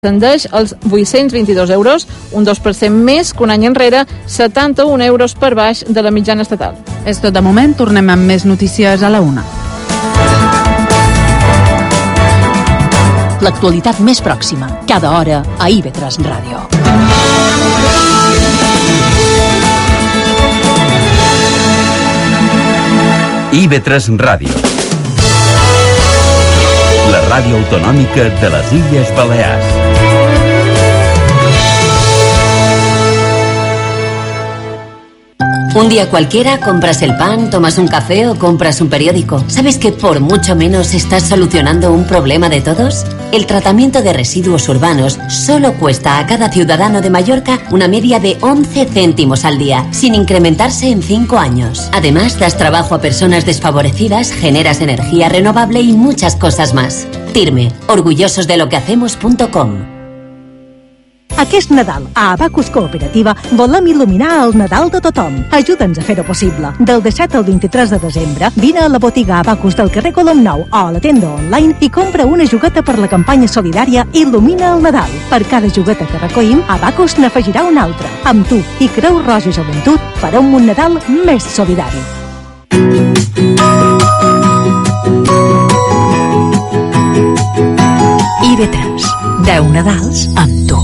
ascendeix als 822 euros, un 2% més que un any enrere, 71 euros per baix de la mitjana estatal. És tot de moment, tornem amb més notícies a la 1. L'actualitat més pròxima, cada hora a IB3 Ràdio. IB3 Ràdio. La ràdio autonòmica de les Illes Balears. Un día cualquiera compras el pan, tomas un café o compras un periódico. ¿Sabes que por mucho menos estás solucionando un problema de todos? El tratamiento de residuos urbanos solo cuesta a cada ciudadano de Mallorca una media de 11 céntimos al día, sin incrementarse en 5 años. Además, das trabajo a personas desfavorecidas, generas energía renovable y muchas cosas más. TIRME, orgullososdelocehacemos.com. Aquest Nadal, a Abacus Cooperativa, volem il·luminar el Nadal de tothom. Ajuda'ns a fer-ho possible. Del 17 al 23 de desembre, vine a la botiga Abacus del carrer Colom Nou o a la tenda online i compra una jugueta per la campanya solidària Il·lumina el Nadal. Per cada jugueta que recollim, Abacus n'afegirà una altra. Amb tu i Creu Roja Joventut farem un Nadal més solidari. IB3, 10 Nadals amb tu.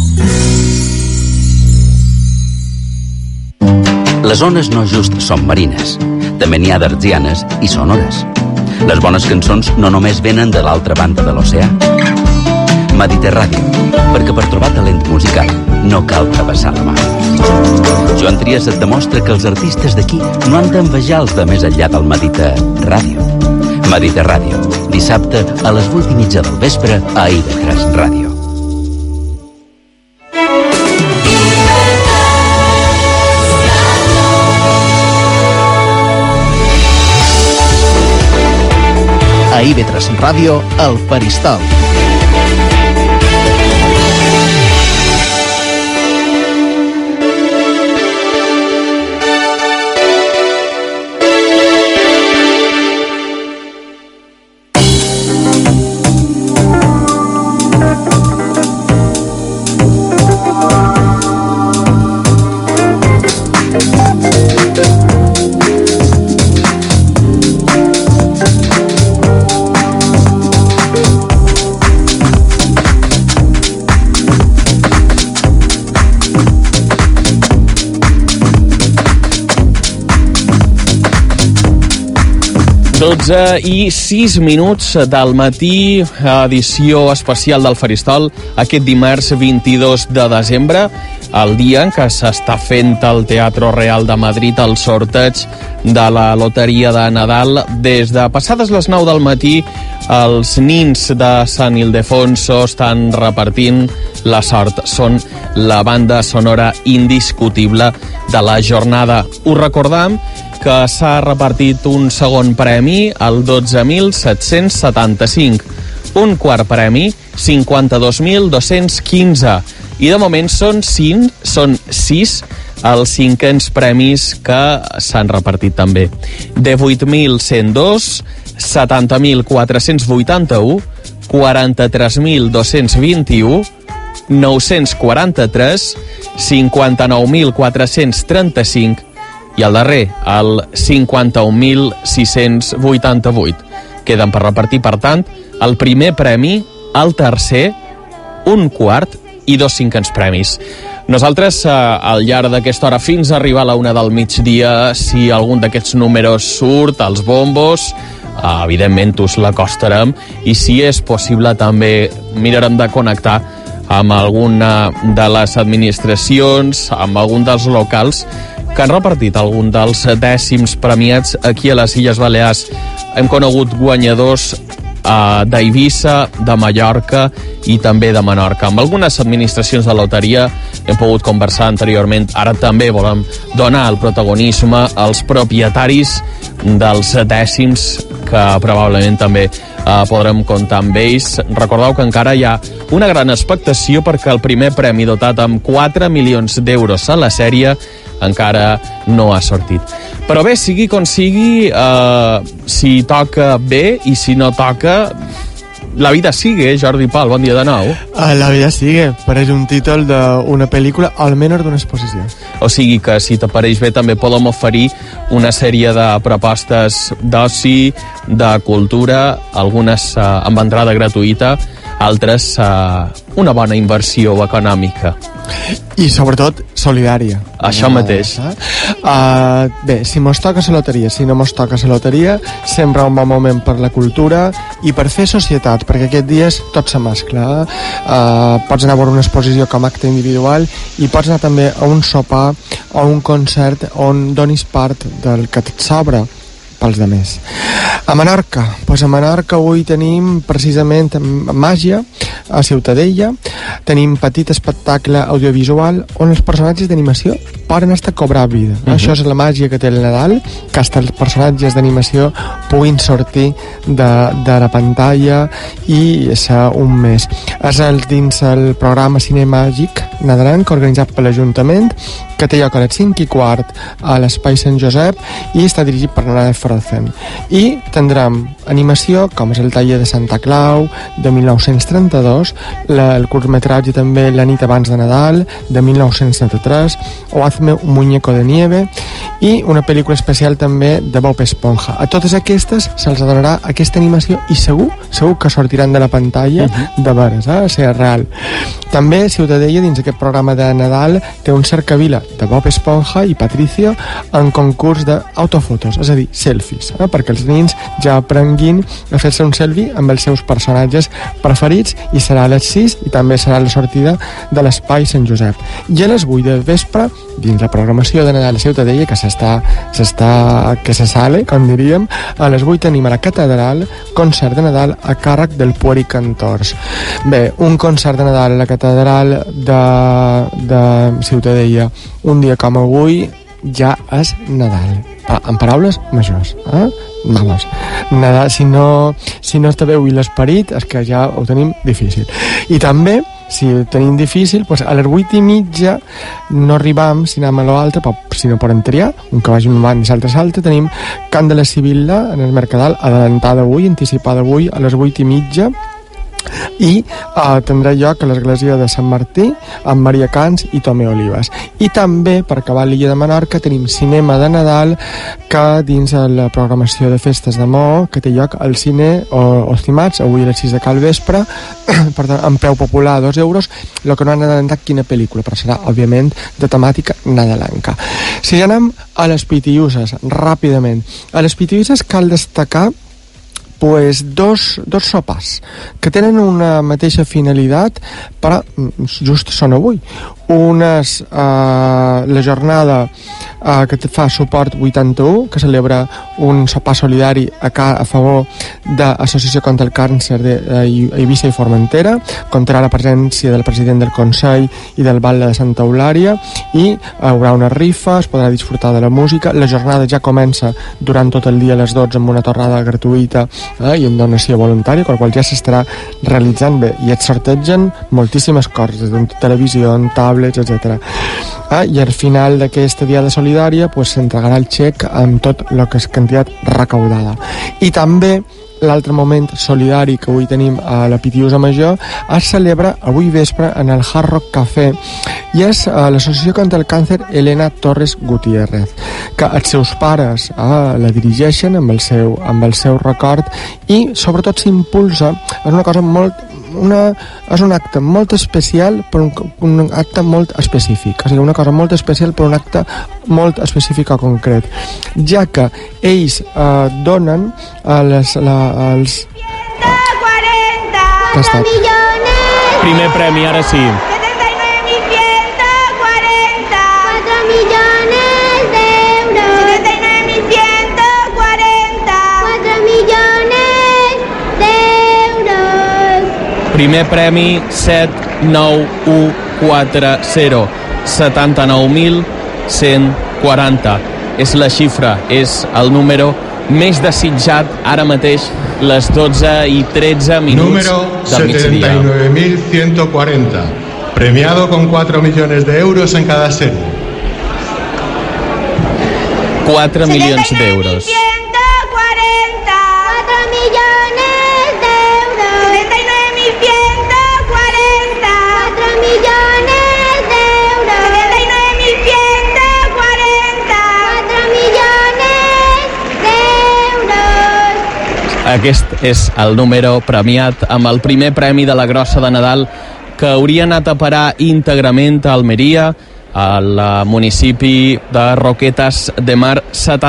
Les ones no just són marines, també n'hi ha d'hertzianes i sonores. Les bones cançons no només venen de l'altra banda de l'oceà. Mediterràdio, perquè per trobar talent musical no cal travessar la mar. Joan Trias et demostra que els artistes d'aquí no han d'envejar els de més enllà del Mediterràdio. Mediterràdio, dissabte a les 8:30 del vespre a IB3 Ràdio. A IB3 Ràdio, El Faristol. I 6 minuts del matí, edició especial del Faristol, aquest dimarts 22 de desembre, el dia en què s'està fent al Teatro Real de Madrid el sorteig de la loteria de Nadal. Des de passades les 9 del matí, els nins de Sant Ildefonso estan repartint la sort. Són la banda sonora indiscutible de la jornada. Us recordam que s'ha repartit un segon premi, el 12.775, un quart premi, 52.215, i de moment són 6 els cinquens premis que s'han repartit també. 18.102, 70.481, 43.221, 943, 59.435, i el darrer, el 51.688. Queden per repartir, per tant, el primer premi, el tercer, un quart i 2 cinquens premis. Nosaltres, al llarg d'aquesta hora, fins a arribar a la 1 del migdia, si algun d'aquests números surt, els bombos, evidentment us l'acostarem, i si és possible també mirarem de connectar amb alguna de les administracions, amb algun dels locals que han repartit algun dels dècims premiats aquí a les Illes Balears. Hem conegut guanyadors d'Eivissa, de Mallorca i també de Menorca. Amb algunes administracions de loteria hem pogut conversar anteriorment. Ara també volem donar el protagonisme als propietaris dels dècims, que probablement també podrem comptar amb ells. Recordeu que encara hi ha una gran expectació perquè el primer premi, dotat amb 4 milions d'euros a la sèrie, encara no ha sortit. Però bé, sigui com sigui, si toca bé, i si no toca, La vida sigue, Jordi Pal, bon dia de nou. La vida sigue, pareix un títol d'una pel·lícula, almenys d'una exposició. O sigui que, si t'apareix bé, també podem oferir una sèrie de propostes d'oci, de cultura, algunes amb entrada gratuïta, altres una bona inversió econòmica. I sobretot solidària. Això mateix. Bé, si mos toca la loteria, si no mos toca la loteria, sempre un bon moment per la cultura i per fer societat, perquè aquests dies tot se mescla. Pots anar a veure una exposició com a acte individual i pots anar també a un sopar o un concert on donis part del que et sobra pels demés. A Menorca, doncs a Menorca avui tenim precisament màgia a Ciutadella, tenim petit espectacle audiovisual on els personatges d'animació poden estar cobrar vida. Això és la màgia que té el Nadal, que hasta els personatges d'animació puguin sortir de la pantalla i ser un mes. És dins el programa Cinemàgic nadalenc organitzat per l'Ajuntament, que té lloc a les 5:15 a l'Espai Sant Josep i està dirigit per Nadal Frozen. I tindrem animació com és el taller de Santa Clau de 1932, el curtmetratge també La nit abans de Nadal de 1973, o Hazme un muñeco de nieve, i una pel·lícula especial també de Bob Esponja. A totes aquestes se'ls donarà aquesta animació i segur que sortiran de la pantalla de veres, ser real. També Ciutadella, dins aquest programa de Nadal, té un cercavila de Bob Esponja i Patricio en concurs d'autofotos, és a dir, selfies, perquè els nins ja aprenguin a fer-se un selfie amb els seus personatges preferits, i serà a les 6 i també serà la sortida de l'Espai Sant Josep. I a les 8 del vespre, dins la programació de Nadal a Ciutadella, que se sale, com diríem, a les 8 tenim a la Catedral concert de Nadal a càrrec del Pueri Cantors. Bé, un concert de Nadal a la Catedral de Ciutadella un dia com avui ja és Nadal, en paraules majors, vamos, Nadal, si no està bé avui l'esperit, és que ja ho tenim difícil. I també, si ho tenim difícil, doncs a les 8:30 no arribam, si anem a l'altre, si no poden triar, un que vagi un banda i l'altre l'altre, tenim Cant de la Sibilla en el Mercadal, adelantada avui, anticipada avui, a les 8:30, i tindrà lloc a l'església de Sant Martí amb Maria Cans i Tomé Olives. I també, per acabar l'illa de Menorca, tenim cinema de Nadal, que dins la programació de festes de Maó, que té lloc al cine Ostimats, avui a les 6 de cal vespre, per tant, amb preu popular a 2 euros, el que no han adelantat quina pel·lícula, però serà, òbviament, de temàtica nadalenca. Si anem a les Pitiuses, ràpidament. A les Pitiuses cal destacar dos sopars que tenen una mateixa finalitat, però just són avui. Una és la jornada que fa Suport 81, que celebra un sopar solidari a favor de l'Associació contra el Càncer d'Eivissa i Formentera. Comptarà la presència del president del Consell i del Batlle de Santa Eulària, i hi haurà una rifa, es podrà disfrutar de la música. La jornada ja comença durant tot el dia a les 12 amb una tornada gratuïta i amb donació voluntària, amb la qual ja s'estarà realitzant bé, i et sortegen moltíssimes coses, des de televisió, tablets, etc. I al final d'aquesta diada solidària s'entregarà el xec amb tot el que és quantitat recaudada. I també l'altre moment solidari que avui tenim a la Pitiusa Major es celebra avui vespre en el Hard Rock Café, i és l'Associació contra el Càncer Elena Torres Gutiérrez, que els seus pares la dirigeixen amb el seu record, i sobretot s'impulsa, és una cosa és un acte molt especial per un acte molt específic, és a dir, una cosa molt especial per un acte molt específic o concret, ja que ells donen als 140 millones. Primer premi, ara sí. 79.140. 4 millones d'euros. 79.140. 4 millones d'euros. Primer premi 79140, 79.140. És la xifra, és el número més desitjat ara mateix, les 12:13 Número del migdia. 79.140, premiado con 4 millones de euros en cada serie. 4 milions d'euros. 4 millones d'euros. Aquest és el número premiat amb el primer premi de la grossa de Nadal, que hauria anat a parar íntegrament a Almeria, al municipi de Roquetas de Mar.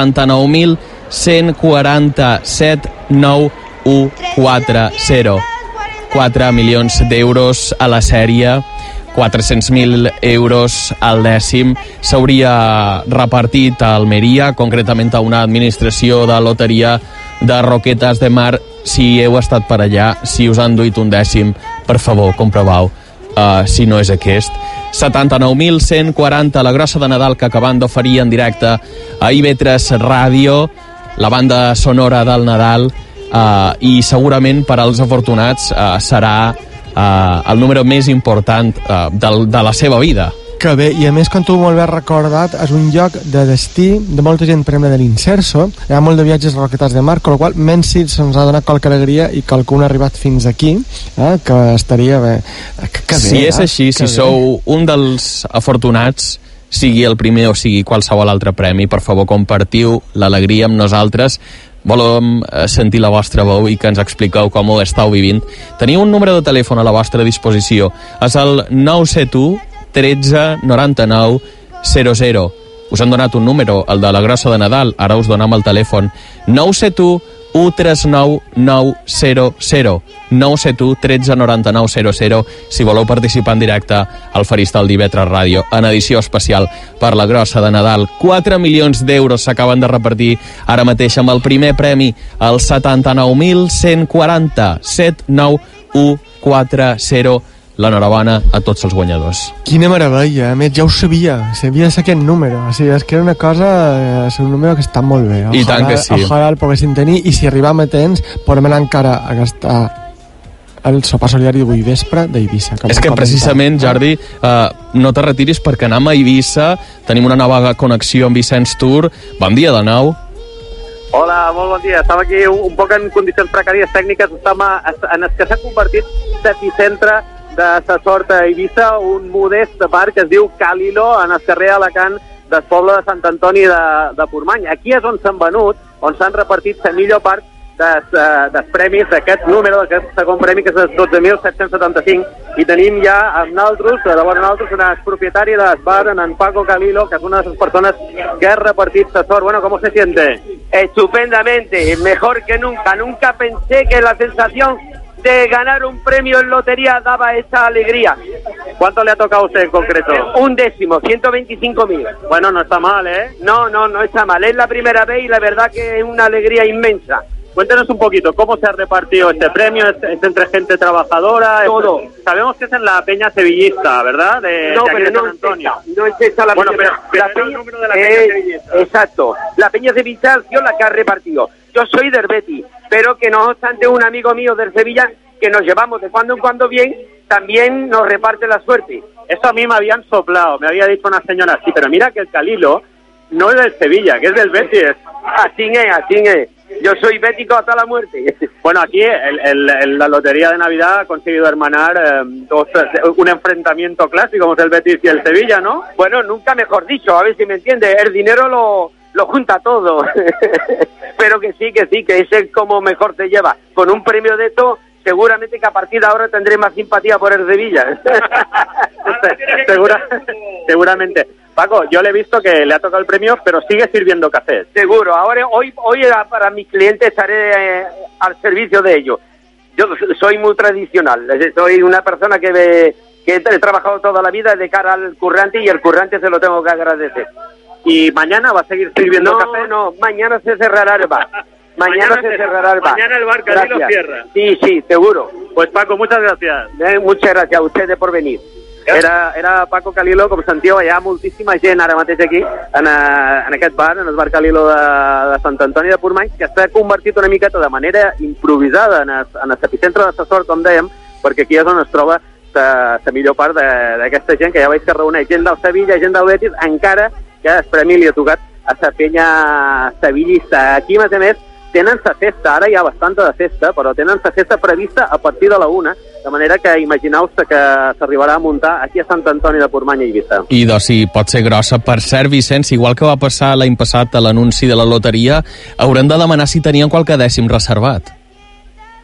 79.147.940. 4 milions d'euros a la sèrie, 400.000 euros al dècim. S'hauria repartit a Almeria, concretament a una administració de loteria de Roquetas de Mar. Si heu estat per allà, si us han duit un dècim, per favor, comproveu si no és aquest. 79.140, la grossa de Nadal que acabem d'oferir en directe a IB3 Ràdio, la banda sonora del Nadal, i segurament per als afortunats serà el número més important de la seva vida. Que bé, i a més, com tu molt bé has recordat, és un lloc de destí de molta gent, per exemple, de l'Inserso. Hi ha molt de viatges a Roquetas de Mar, amb la qual cosa, menys si se'ns ha donat qualque alegria i qualcun ha arribat fins aquí, que estaria bé. Que bé, si és així, si sou un dels afortunats, sigui el primer o sigui qualsevol altre premi, per favor, compartiu l'alegria amb nosaltres. Volem sentir la vostra veu i que ens expliqueu com ho estàu vivint. Teniu un número de telèfon a la vostra disposició. És el 971 13 99 00. Us han donat un número, el de la grossa de Nadal, ara us donem el telèfon 971 139 900. 971 13 99 00, si voleu participar en directe al Faristol d'IV3 Ràdio en edició especial per la grossa de Nadal. 4 milions d'euros s'acaben de repartir ara mateix amb el primer premi, el 79.140 79140. L'enhorabona a tots els guanyadors. Quina meravella, a més ja ho sabia aquest número, o sigui, és que era una cosa, és un número que està molt bé. I tant que sí. Ojalà el poguéssim tenir, i si arribam a temps podem anar encara a gastar el sopar solidari d'avui vespre d'Eivissa. És que precisament, Jordi, no te retiris perquè anem a Eivissa, tenim una nova connexió amb Vicenç Tur. Bon dia de nou. Hola, molt bon dia. Estava aquí un poc en condicions precàries tècniques, en el que s'ha convertit l'epicentre de sa sort a Eivissa, un modest bar que es diu Calilo, en el carrer Alacant del poble de Sant Antoni de Portmany. Aquí és on s'han venut, on s'han repartit la millor part dels premis d'aquest número, d'aquest segon premi, que és el 12.775, i tenim ja amb nosaltres, un propietari del bar, en Paco Calilo, que es una de las personas que ha repartit la sort. Bueno, ¿cómo se siente? Estupendamente, mejor que nunca. Nunca pensé que la sensación de ganar un premio en lotería daba esa alegría. ¿Cuánto le ha tocado a usted en concreto? Un décimo, 125.000. Bueno, no está mal, ¿eh? No está mal. Es la primera vez y la verdad que es una alegría inmensa. Cuéntenos un poquito, ¿cómo se ha repartido este premio? ¿Es entre gente trabajadora? Todo. Sabemos que es en la Peña Sevillista, ¿verdad? No, pero no es esa la Peña. Pero la Peña, el número de la Peña Sevillista. Exacto. La Peña Sevillista ha sido la que ha repartido. Yo soy del Betis, pero que no obstante un amigo mío del Sevilla, que nos llevamos de cuando en cuando bien, también nos reparte la suerte. Eso a mí me habían soplado, me había dicho una señora, sí, pero mira que el Calilo no es del Sevilla, que es del Betis. Así es. Yo soy bético hasta la muerte. Bueno, aquí la Lotería de Navidad ha conseguido hermanar un enfrentamiento clásico, como es el Betis y el Sevilla, ¿no? Bueno, nunca mejor dicho, a ver si me entiende. El dinero lo junta todo. Pero que sí, que ese es como mejor se lleva. Con un premio de esto, seguramente que a partir de ahora tendré más simpatía por el Sevilla. Seguramente. Paco, yo le he visto que le ha tocado el premio, pero sigue sirviendo café. Seguro. Ahora, hoy para mis clientes estaré al servicio de ellos. Yo soy muy tradicional. Soy una persona que he trabajado toda la vida de cara al currante, y el currante se lo tengo que agradecer. ¿Y mañana va a seguir sirviendo café? No, mañana se cerrará el bar. Mañana se cerrará el bar. Mañana el bar Calilo cierra. Sí, seguro. Pues Paco, muchas gracias. Muchas gracias a ustedes por venir. Era Paco Calilo, com sentíeu, hi ha moltíssima gent ara mateix aquí, en aquest bar, en el bar Calilo de Sant Antoni de Portmany, que s'ha convertit una miqueta de manera improvisada en l'epicentre de la sort, com dèiem, perquè aquí és on es troba la millor part d'aquesta gent, que ja veig que reuneix gent del Sevilla, gent del Betis, encara que el premi li ha tocat a la Penya Sevillista. Aquí, a més, tenen la festa, ara hi ha bastanta de festa, però tenen la festa prevista a partir de la 1, de manera que imagineu-vos que s'arribarà a muntar aquí a Sant Antoni de Portmany i Eivissa. I doncs sí, pot ser grossa. Per cert, Vicenç, igual que va passar l'any passat a l'anunci de la loteria, haurem de demanar si tenien qualque dècim reservat.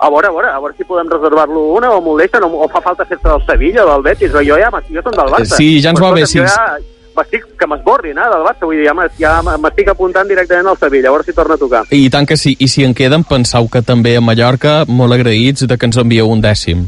A veure si podem reservar-lo una o m'ho deixen, o fa falta fer-se del Sevilla o del Betis, o jo som del Barça. Sí, ja ens va bé, sí. Que m'esborrin, del Barça, vull dir, ja m'estic apuntant directament al Sevilla, a veure si torna a tocar. I tant que sí, i si en queden, penseu que també a Mallorca, molt agraïts de que ens envieu un 10.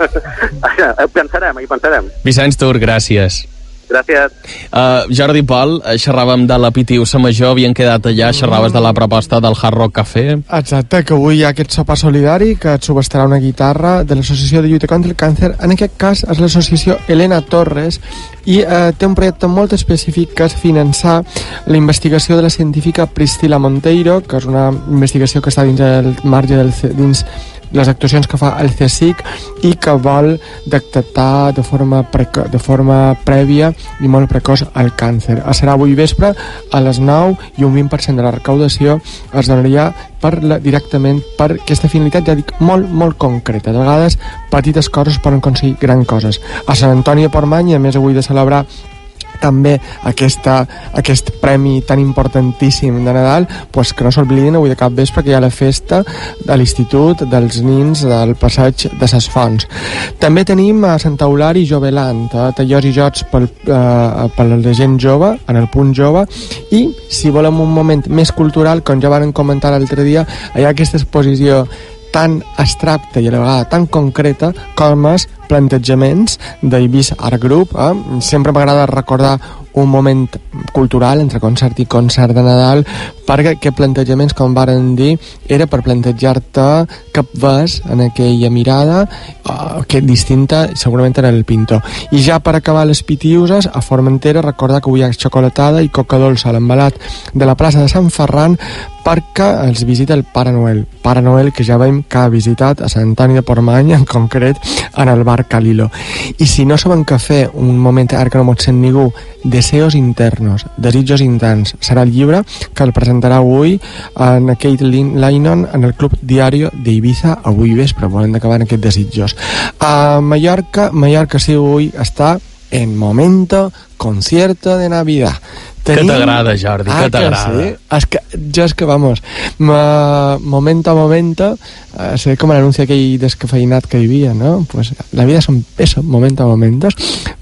Hi pensarem. Vicenç Turc, gràcies. Gràcies. Jordi Pol, xerràvem de la Pitiusa Major, havien quedat allà, xerraves de la proposta del Hard Rock Café. Exacte, que avui hi ha aquest sopar solidari que et subestarà una guitarra de l'Associació de Lluita contra el Càncer. En aquest cas és l'associació Elena Torres i té un projecte molt específic que és finançar la investigació de la científica Priscila Monteiro, que és una investigació que està dins el marge dins les actuacions que fa el CSIC i que vol detectar de forma prèvia i molt precoç el càncer. Serà avui vespre a les 9 i un 20% de la recaudació es donaria directament per aquesta finalitat, ja dic, molt, molt concreta. De vegades, petites coses poden aconseguir grans coses. A Sant Antoni de Portmany, a més avui de celebrar també aquest premi tan importantíssim de Nadal, pues que no s'oblidin avui de cap vespre que hi ha la festa de l'Institut dels Nins del Passeig de ses Fonts. També tenim a Santa Eulària Joveland, tallers i jocs per la gent jove, en el punt jove, i si volem un moment més cultural, com ja van comentar l'altre dia, hi ha aquesta exposició tan abstracta i a la vegada tan concreta com els plantejaments d'Eivissa Art Group. Sempre m'agrada recordar un moment cultural entre concert i concert de Nadal, perquè aquests plantejaments, com varen dir, era per plantejar-te què ves en aquella mirada que és distinta segurament en el pintor. I ja per acabar les Pitiuses, a Formentera, recordar que avui hi ha xocolatada i coca dolça a l'embalat de la plaça de Sant Ferran perquè els visita el Pare Noel que ja veiem que ha visitat a Sant Antoni de Portmany, en concret en el bar Calilo. I si no saben què fer, un moment ara que no m'ho sent ningú, Deseos internos, desitjos interns, serà el llibre que el presentarà avui en Kate Lennon en el Club Diario d'Eivissa avui vespre, volen acabar en aquests desitjos. A Mallorca sí, avui està en momento concierto de Navidad. Què t'agrada, Jordi? Què t'agrada? Sí? Vamos, momento a momento, sé com l'anunci aquell descafeinat que hi havia, ¿no? Pues la vida son eso, momento a momentos.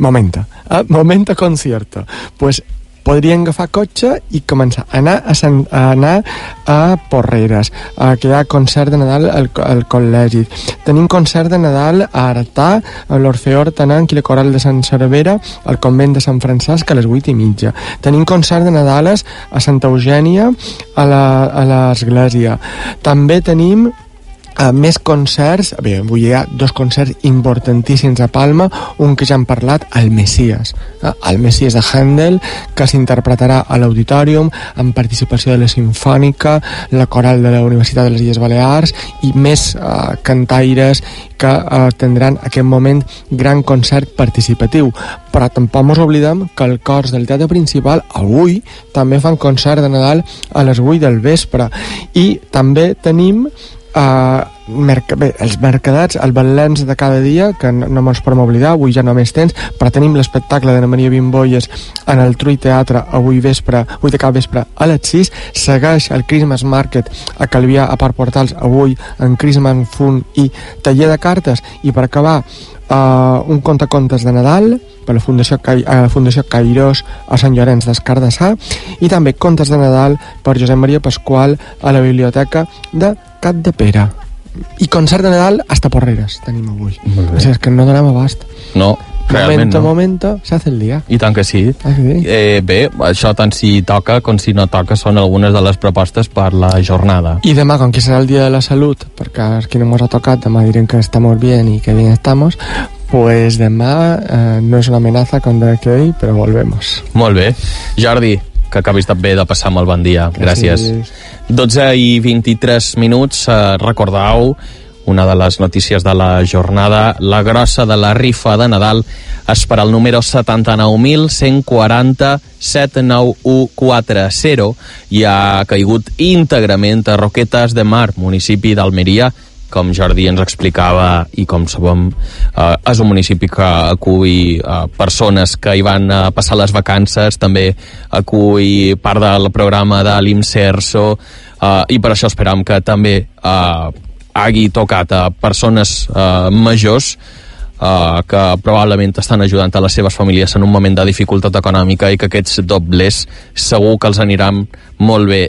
Momento concierto. Pues podrien agafar cotxe i començar a anar a Porreres, que hi ha concert de Nadal al col·legi. Tenim concert de Nadal a Artà, a l'Orfeó Hortanenc i la Coral de Sant Cervera, al convent de Sant Francesc a les 8:30. Tenim concert de Nadales a Santa Eugènia, a l'església. També tenim més concerts. Bé, avui hi ha 2 concerts importantíssims a Palma, un que ja hem parlat, el Messies de Händel, que s'interpretarà a l'Auditorium amb participació de la Simfònica, la Coral de la Universitat de les Illes Balears i més cantaires que tindran aquest moment gran concert participatiu. Però tampoc ens oblidem que el Cors del Teatre Principal avui també fan concert de Nadal a les 8 del vespre. I també tenim els mercadets, els batlens de cada dia, que no ens podem oblidar, avui ja només tens, però tenim l'espectacle d'Anna Maria Bimbolles en el Trui Teatre avui de cap vespre a les 6, segueix el Christmas Market a Calvià, a Parc Portals, avui en Christmas Fun i taller de cartes, i per acabar un contacontes de Nadal per la Fundació Cairós a Sant Llorenç des Cardassà, i també contes de Nadal per Josep Maria Pasqual a la Biblioteca de Capdepera. I concert de Nadal hasta Porreres tenim avui. O sigui, és que no donem abast. No, realment Momento, s'hace el dia. I tant que sí. Bé, això tant si toca com si no toca són algunes de les propostes per la jornada. I demà, com que serà el Dia de la Salut, perquè aquí no ens ha tocat, demà direm que estamos bien y que bien estamos, pues demà no és una amenaza contra aquell, però volvemos. Molt bé. Jordi, que acabis també de passar molt bon dia. Gràcies. 12:23. Recordeu una de les notícies de la jornada: la grossa de la rifa de Nadal és per al número 79.140 79140 i ha caigut íntegrament a Roquetes de Mar, municipi d'Almeria. Com Jordi ens explicava i com sabem, és un municipi que acull persones que hi van a passar les vacances, també acull part del programa de l'Imserso, i per això esperam que també hagi tocat a persones majors que probablement estan ajudant a les seves famílies en un moment de dificultat econòmica i que aquests dobles segur que els aniran molt bé.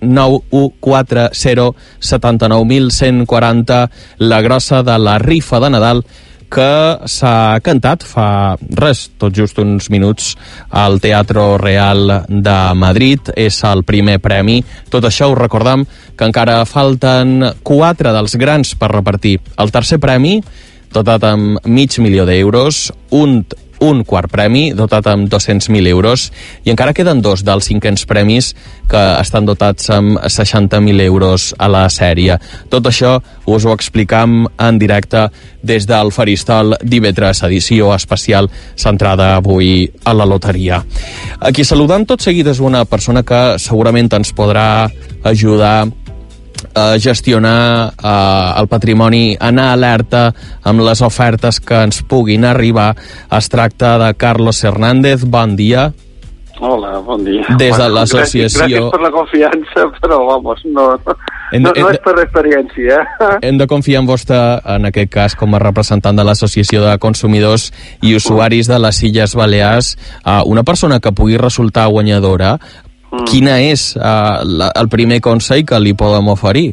79140 79.140, la grossa de la rifa de Nadal que s'ha cantat fa tot just uns minuts al Teatro Real de Madrid. És el primer premi. Tot això us recordam que encara falten 4 dels grans per repartir. El tercer premi, dotat amb $500.000, un quart premi dotat amb 200.000 euros i encara queden 2 dels 5ens premis que estan dotats amb 60.000 euros a la sèrie. Tot això us ho explicam en directe des del Faristol d'IV3, edició especial centrada avui a la loteria. Aquí saludant tot seguit és una persona que segurament ens podrà ajudar a gestionar el patrimoni, anar alerta amb les ofertes que ens puguin arribar. Es tracta de Carlos Hernández. Bon dia. Hola, bon dia. Des de l'associació... Gràcies per la confiança, però, vamos, no és per experiència. Hem de confiar en vostè, en aquest cas, com a representant de l'Associació de Consumidors i Usuaris de les Illes Balears. Una persona que pugui resultar guanyadora, quina és el primer consell que li podem oferir?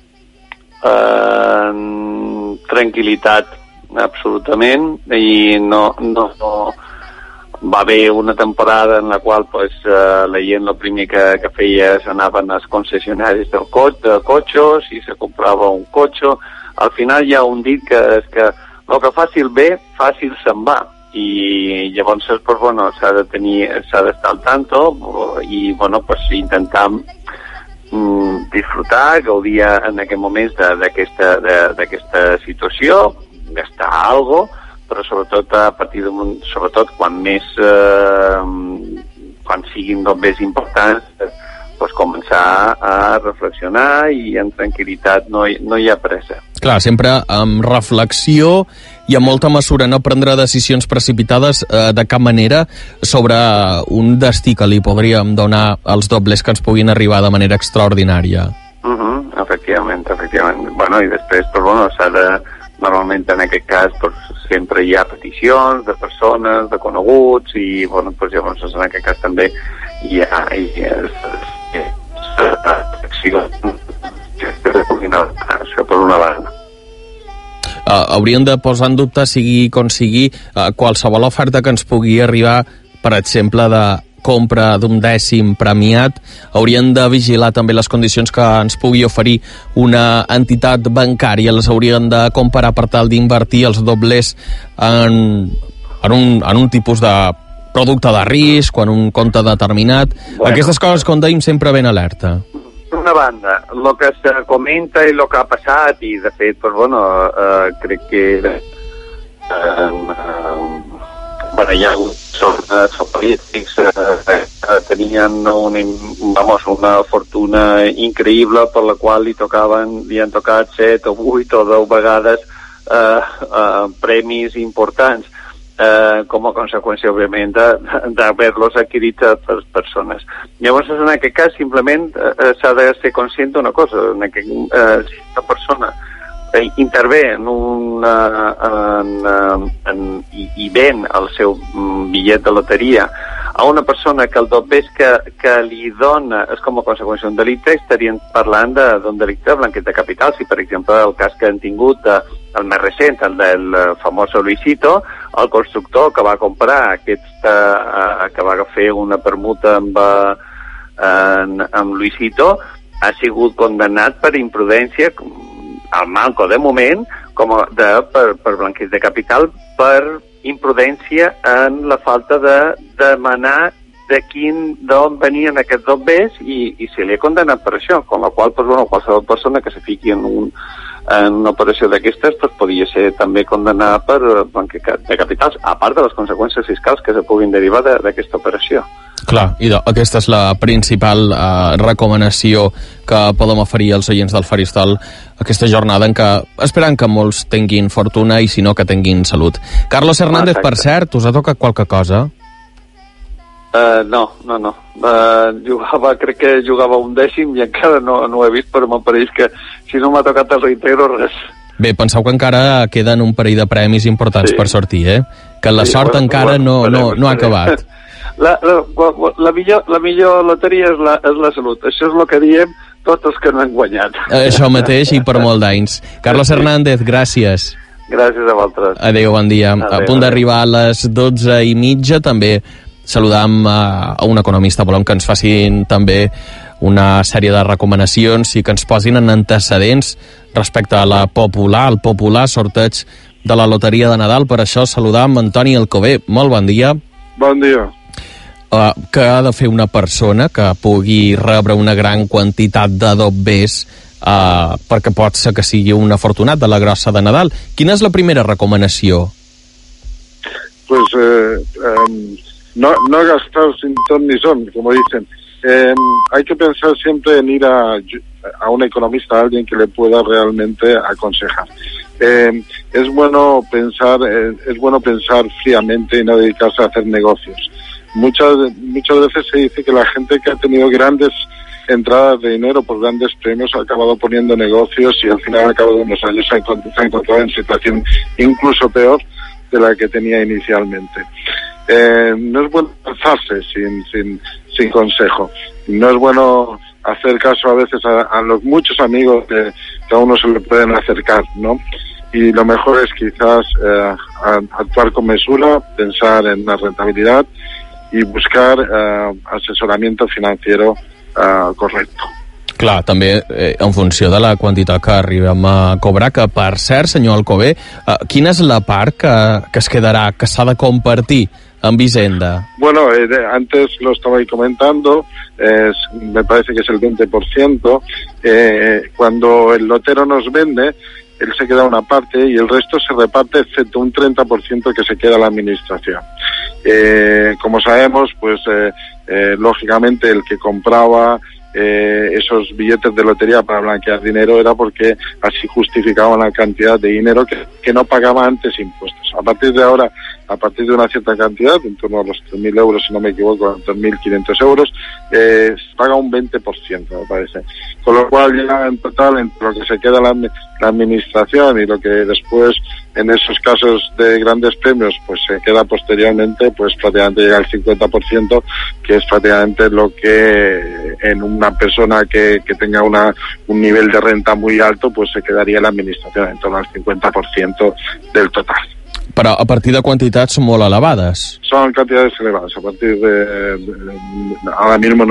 Tranquil·litat, absolutament, i no va haver una temporada en la qual la gent el primer que feia anaven als concessionaris de cotxos i se comprava un cotxe. Al final hi ha un dit que és que el que fàcil ve, fàcil se'n va. I llavors s'ha d'estar al tanto i intentar disfrutar, gaudir en aquest moments d'aquesta situació, gastar alguna cosa, però sobretot a partir sobretot quan siguin més importants, començar a reflexionar i en tranquil·litat, no hi ha pressa. Clar, sempre amb reflexió i amb molta mesura, no prendre decisions precipitades de cap manera sobre un destí que li podríem donar als dobles que ens puguin arribar de manera extraordinària. Efectivament. Bueno, i després, s'ha de... Normalment, en aquest cas, sempre hi ha peticions de persones, de coneguts, i, llavors, en aquest cas també hi ha acció per una banda. Hauríem de posar en dubte, sigui com sigui, qualsevol oferta que ens pugui arribar, per exemple, de compra d'un 10è premiat. Hauríem de vigilar també les condicions que ens pugui oferir una entitat bancària. Les hauríem de comparar per tal d'invertir els dobles en un tipus de producte de risc o en un compte determinat. Aquestes coses, com dèiem, sempre ben alerta. Per una banda, el que se comenta i el que ha passat, i de fet, crec que hi ha hagut polítics tenien una fortuna increïble per la qual li han tocat 7 o 8 o 10 vegades premis importants com a conseqüència, òbviament, d'haver-los adquirit per persones. Llavors, en aquest cas, simplement s'ha de ser conscient d'una cosa, si una persona intervé i ven el seu bitllet de loteria a una persona que el dobbers que li dona és com a conseqüència un delicte, estaríem parlant d'un delicte de blanqueig de capital. Si, per exemple, el cas que han tingut el més recent, el del famós Luisito, el constructor que va comprar que va fer una permuta amb Luisito, ha sigut condemnat per imprudència al manco de moment per blanqueig de capital, per imprudència en la falta de demanar d'on venien aquests dobbers i se li ha condemnat per això, amb la qual qualsevol persona que se fiqui en una operació d'aquestes podria ser també condemnada per blanqueig de capitals, a part de les conseqüències fiscals que se puguin derivar d'aquesta operació. Clar, i aquesta és la principal recomanació que podem oferir als oients del Faristol aquesta jornada en què esperem que molts tinguin fortuna i si no que tinguin salut. Carlos Hernández, per cert, us ha tocat qualque cosa? No. Crec que jugava un dècim i encara no ho he vist, però m'apareix que si no m'ha tocat el reintegro, res. Bé, penseu que encara queden un parell de premis importants per sortir, Que la sort encara no ha acabat. La millor loteria és la salut. Això és el que diem tots els que no han guanyat. Això mateix i per molt d'anys. Carlos Hernández, gràcies. Gràcies a vosaltres. Adéu, bon dia. A punt d'arribar a les 12:30, també saludam a un economista. Volem que ens facin també una sèrie de recomanacions i que ens posin en antecedents respecte a el popular sorteig de la loteria de Nadal. Per això saludam Antoni Alcover. Molt bon dia. Bon dia. Què ha de fer una persona que pugui rebre una gran quantitat de dobbers perquè pot ser que sigui un afortunat de la grossa de Nadal? Quina és la primera recomanació? Pues no gastar sin ton ni son, como dicen. Hay que pensar siempre en ir a un economista, a alguien que le pueda realmente aconsejar. Es bueno pensar fríamente y no dedicarse a hacer negocios. Muchas veces se dice que la gente que ha tenido grandes entradas de dinero por grandes premios ha acabado poniendo negocios y al final, al cabo de unos años, se ha encontrado en situación incluso peor de la que tenía inicialmente. No es bueno lanzarse sin consejo. No es bueno hacer caso a veces a los muchos amigos que a uno se le pueden acercar, ¿no? Y lo mejor es quizás actuar con mesura, pensar en la rentabilidad i buscar assessorament financiero correcte. Clar, també en funció de la quantitat que arribem a cobrar, que per cert, senyor Alcover, quina és la part que es quedarà, que s'ha de compartir amb Hisenda? Bueno, antes lo estaba comentando, me parece que es el 20%. Cuando el lotero nos vende, él se queda una parte y el resto se reparte, excepto un 30% que se queda a la administración. Como sabemos, pues lógicamente el que compraba esos billetes de lotería para blanquear dinero era porque así justificaban la cantidad de dinero que no pagaba antes impuestos. A partir de ahora, a partir de una cierta cantidad, en torno a los 3.000 euros, si no me equivoco, 3.500 euros, se paga un 20%, me parece. Con lo cual ya en total, entre lo que se queda la administración y lo que después, en esos casos de grandes premios, pues se queda posteriormente, pues prácticamente llega al 50%, que es prácticamente lo que en una persona que tenga un nivel de renta muy alto, pues se quedaría la administración en torno al 50% del total. Però a partir de quantitats molt elevades. Son cantidades elevadas, a partir de ahora mismo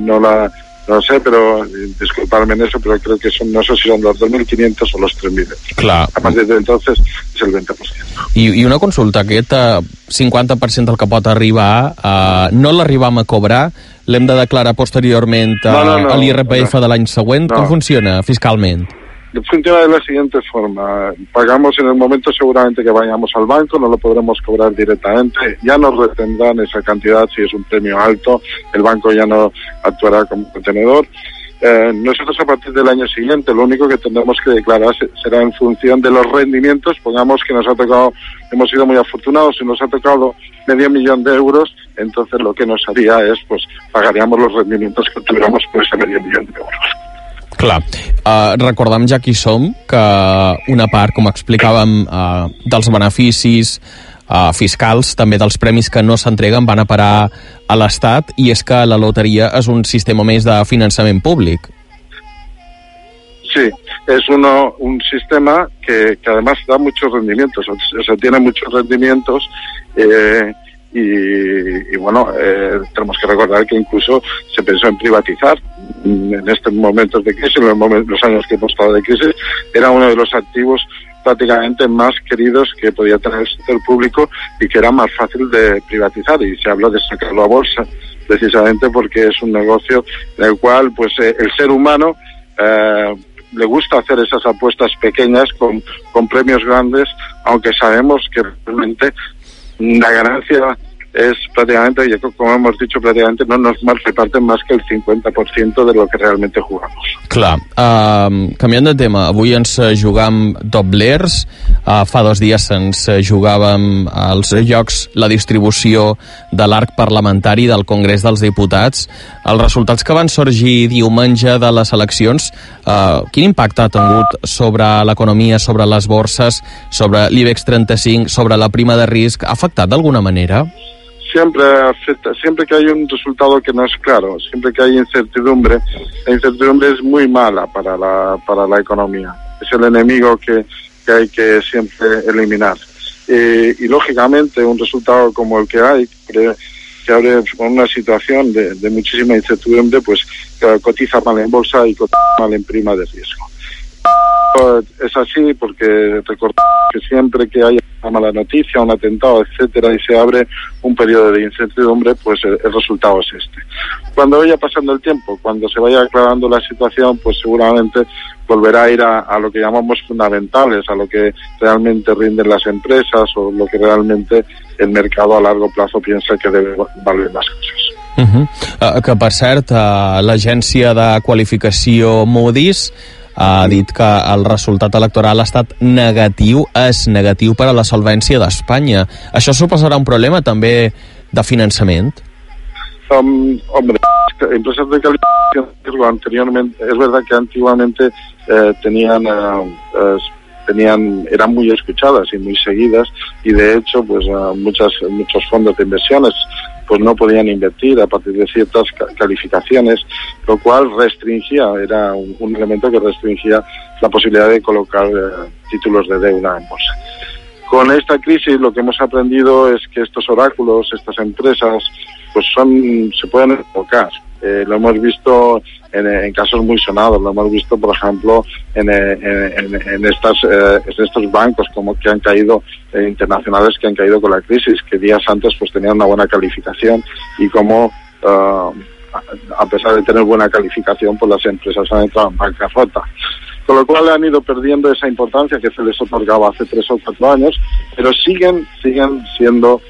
no sé, pero disculparme en eso, pero creo que no sé si son los 2.500 o los 3.000. Clar. A partir de entonces es el 20%. I una consulta, aquest 50% del que pot arribar, no l'arribam a cobrar, l'hem de declarar posteriorment a l'IRPF de l'any següent? Com funciona fiscalment? Funciona de la siguiente forma. Pagamos en el momento seguramente que vayamos al banco, no lo podremos cobrar directamente, ya nos retendrán esa cantidad si es un premio alto, el banco ya no actuará como retenedor. Nosotros a partir del año siguiente lo único que tendremos que declarar será en función de los rendimientos. Pongamos que nos ha tocado, hemos sido muy afortunados y nos ha tocado $500,000 de euros, entonces lo que nos haría es, pues pagaríamos los rendimientos que tuviéramos por ese $500,000 de euros. Clar, recordam ja qui som, que una part, com explicàvem, dels beneficis fiscals, també dels premis que no s'entreguen, van a parar a l'Estat, i és que la loteria és un sistema més de finançament públic. Sí, es un sistema que además da muchos rendimientos, o sea, tiene muchos rendimientos y bueno, tenemos que recordar que incluso se pensó en privatizar en estos momentos de crisis, en los años que hemos estado de crisis, era uno de los activos prácticamente más queridos que podía tener el sector público y que era más fácil de privatizar, y se habla de sacarlo a bolsa precisamente porque es un negocio en el cual pues el ser humano le gusta hacer esas apuestas pequeñas con premios grandes, aunque sabemos que realmente la ganancia es prácticamente, como hemos dicho, prácticamente no nos reparten más que el 50% de lo que realmente jugamos. Clar, canviant de tema, avui ens jugam doblers, fa 2 dies ens jugàvem als llocs la distribució de l'arc parlamentari del Congrés dels Diputats. Els resultats que van sorgir diumenge de les eleccions, quin impacte ha tingut sobre l'economia, sobre les borses, sobre l'IBEX 35, sobre la prima de risc? Ha afectat d'alguna manera? Siempre afecta, siempre que hay un resultado que no es claro, siempre que hay incertidumbre, la incertidumbre es muy mala para la economía. Es el enemigo que hay que siempre eliminar. Y lógicamente un resultado como el que hay, que abre una situación de muchísima incertidumbre, pues cotiza mal en bolsa y cotiza mal en prima de riesgo. Es así porque recordemos que siempre que haya una mala noticia, un atentado, etcétera, y se abre un periodo de incertidumbre, pues el resultado es este. Cuando vaya pasando el tiempo, cuando se vaya aclarando la situación, pues seguramente volverá a ir a lo que llamamos fundamentales, a lo que realmente rinden las empresas o lo que realmente el mercado a largo plazo piensa que debe valer las cosas. Que per cert, l'agència de qualificació Moody's ha dit que el resultat electoral ha estat negatiu, és negatiu per a la solvència d'Espanya. Això suposarà un problema també de finançament? Hombre, empresas de calificación anteriormente, es verdad que antiguamente eran muy escuchadas y muy seguidas, y de hecho pues muchos fondos de inversiones pues no podían invertir a partir de ciertas calificaciones, lo cual era un elemento que restringía la posibilidad de colocar títulos de deuda en bolsa. Con esta crisis lo que hemos aprendido es que estos oráculos, estas empresas, pues se pueden enfocar. Lo hemos visto en casos muy sonados, lo hemos visto por ejemplo en estos bancos que han caído, internacionales que han caído con la crisis, que días antes pues tenían una buena calificación, y como a pesar de tener buena calificación pues las empresas han entrado en bancarrota, con lo cual han ido perdiendo esa importancia que se les otorgaba hace 3 o 4 años, pero siguen siendo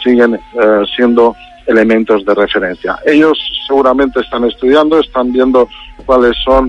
elementos de referencia. Ellos seguramente están estudiando, están viendo cuáles son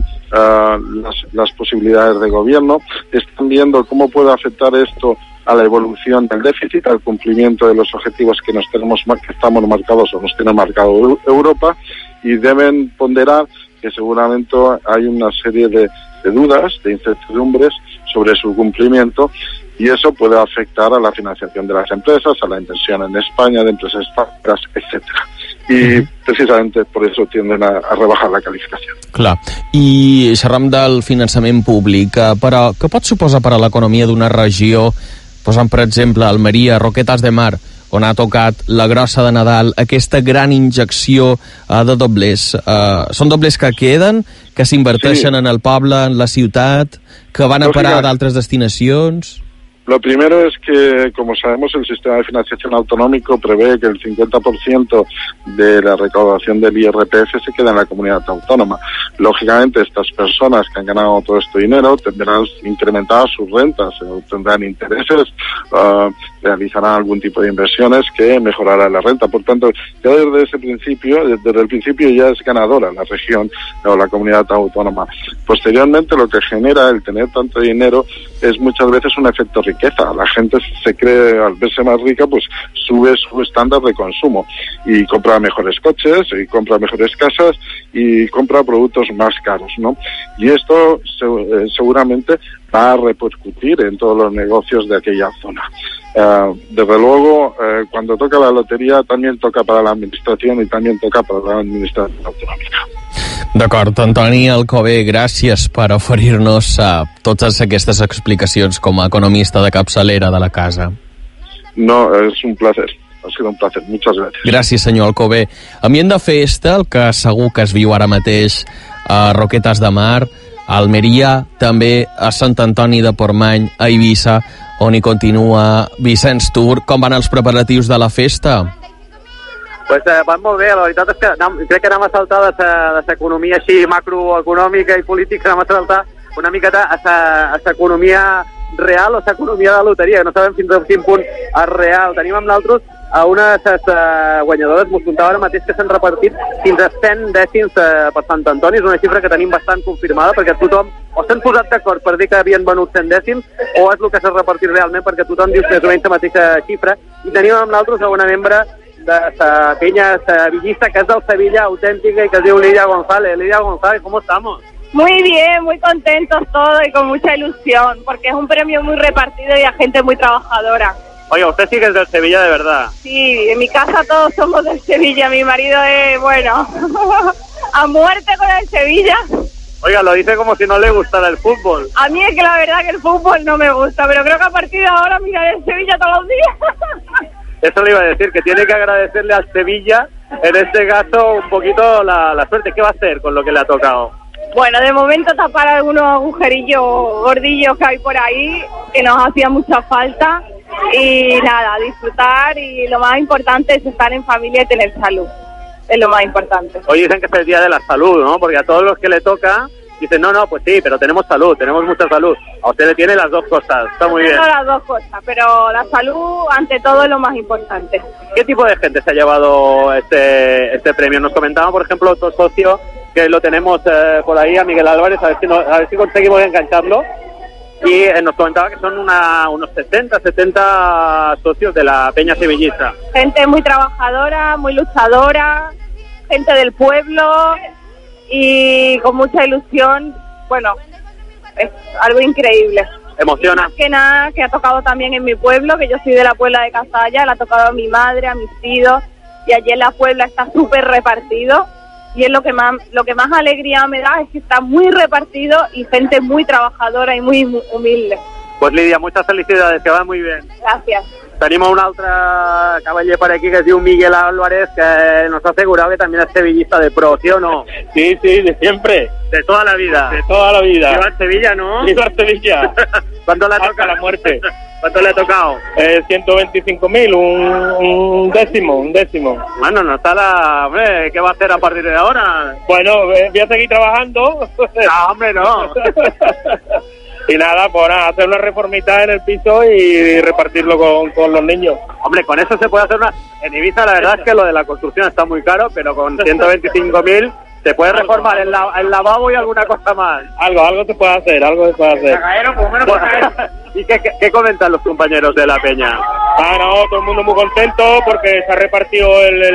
las posibilidades de gobierno, están viendo cómo puede afectar esto a la evolución del déficit, al cumplimiento de los objetivos que estamos marcados o nos tiene marcado Europa, y deben ponderar que seguramente hay una serie de dudas, de incertidumbres sobre su cumplimiento, y eso puede afectar a la financiación de las empresas, a la inversión en España, de empresas extranjeras, etcétera. I precisament per això tienden a rebajar la calificació. Clar. I xerram del finançament públic, però què pot suposar per a l'economia d'una regió, posant per exemple Almeria, Roquetas de Mar, on ha tocat la grossa de Nadal, aquesta gran injecció de doblers? Són doblers que queden, que s'inverteixen en el poble, en la ciutat, que van a parar d'altres destinacions? Lo primero es que, como sabemos, el sistema de financiación autonómico prevé que el 50% de la recaudación del IRPF se queda en la comunidad autónoma. Lógicamente, estas personas que han ganado todo este dinero tendrán incrementadas sus rentas, tendrán intereses, realizarán algún tipo de inversiones que mejorarán la renta. Por tanto, ya desde el principio ya es ganadora la región o la comunidad autónoma. Posteriormente, lo que genera el tener tanto dinero es muchas veces un efecto riqueza. La gente se cree, al verse más rica, pues sube su estándar de consumo y compra mejores coches, y compra mejores casas, y compra productos más caros, ¿no? Y esto seguramente va a repercutir en todos los negocios de aquella zona. Desde luego, cuando toca la lotería, también toca para la administración y también toca para la administración autonòmica. D'acord, Antoni Alcover, gràcies per oferir-nos totes aquestes explicacions com a economista de capçalera de la casa. No, es un placer. Ha sido un placer. Muchas gracias. Gràcies, senyor Alcover. Ambient de festa, el que segur que es viu ara mateix a Roquetas de Mar, a Almeria, també a Sant Antoni de Portmany, a Eivissa, on hi continua Vicenç Tur. Com van els preparatius de la festa? Pues van molt bé, la veritat és que crec que anem a saltar de l'economia així macroeconòmica i política, anem a saltar una miqueta a l'economia real o l'economia de la loteria, que no sabem fins a quin punt és real. Tenim amb nosaltres a una de les guanyadores m'ho contava ara mateix que s'han repartit fins a 100 dècims per Sant Antoni. És una xifra que tenim bastant confirmada perquè tothom o s'han posat d'acord per dir que havien venut 100 dècims o és el que s'ha repartit realment perquè tothom diu que és menys la mateixa xifra. I tenim amb l'altre a una membre de la penya sevillista que és del Sevilla autèntica i que es diu Lidia González. Lidia González, ¿cómo estamos? Muy bien, muy contentos todos y con mucha ilusión, porque es un premio muy repartido y a gente muy trabajadora. Oiga, usted sí que es del Sevilla de verdad. Sí, en mi casa todos somos del Sevilla, mi marido es, bueno, a muerte con el Sevilla. Oiga, lo dice como si no le gustara el fútbol. A mí es que la verdad que el fútbol no me gusta, pero creo que a partir de ahora miraré el Sevilla todos los días. Eso le iba a decir, que tiene que agradecerle al Sevilla, en este caso, un poquito la suerte. ¿Qué va a hacer con lo que le ha tocado? Bueno, de momento tapar algunos agujerillos gordillos que hay por ahí, que nos hacía mucha falta. Y nada, disfrutar, y lo más importante es estar en familia y tener salud. Es lo más importante. Hoy dicen que es el día de la salud, ¿no? Porque a todos los que le toca dicen, no, pues sí, pero tenemos salud, tenemos mucha salud. A usted le tiene las dos cosas, está muy bien. No, las dos cosas, pero la salud ante todo es lo más importante. ¿Qué tipo de gente se ha llevado este premio? Nos comentaba, por ejemplo, otro socio que lo tenemos por ahí, a Miguel Álvarez, a ver si conseguimos engancharlo. Y nos comentaba que son unos 70 socios de la peña sevillista. Gente muy trabajadora, muy luchadora, gente del pueblo y con mucha ilusión. Bueno, es algo increíble. ¿Emociona? Más que nada que ha tocado también en mi pueblo, que yo soy de la Puebla de Cazalla, le ha tocado a mi madre, a mis tíos, y allí en la Puebla está súper repartido. Y es lo que más alegría me da, es que está muy repartido y gente muy trabajadora y muy humilde. Pues Lidia, muchas felicidades, que va muy bien. Gracias. Tenim un altre cavaller per aquí que es diu Miguel Álvarez, que nos ha asegurado que también es sevillista de pro, ¿sí o no? Sí, de siempre. De toda la vida. De toda la vida. Viva el Sevilla, ¿no? Viva el Sevilla. ¿Cuánto le ha tocado? La muerte. ¿Cuánto le ha tocado? 125.000, un décimo. Bueno, no está la... Hombre, ¿qué va a hacer a partir de ahora? Bueno, voy a seguir trabajando. No, hombre, no. Y nada, pues nada, hacer una reformita en el piso y repartirlo con los niños. Hombre, con eso se puede hacer una... En Ibiza la verdad es que lo de la construcción está muy caro, pero con 125.000 se puede reformar el lavabo y alguna cosa más. Algo se puede hacer, ¿Y qué comentan los compañeros de la peña? Todo el mundo muy contento porque se ha repartido